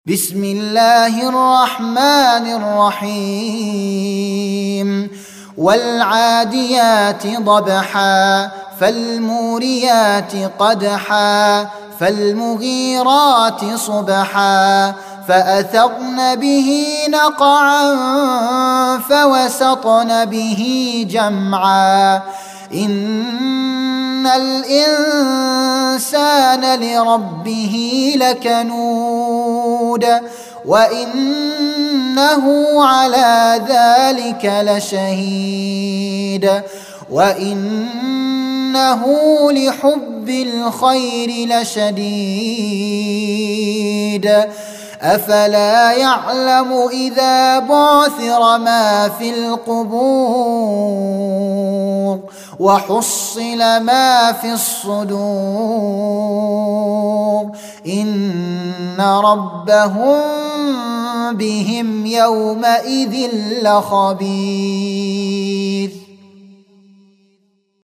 بسم الله الرحمن الرحيم والعاديات ضبحا فالموريات قدحا فالمغيرات صبحا فأثرن به نقعا فوسطن به جمعا إن الإنسان لربه لكنود وإنه على ذلك لشهيد وإنه لحب الخير لشديد أفلا يعلم إذا بعثر ما في القبور وحصل ما في الصدور إن ربهم بهم يومئذ لخبير.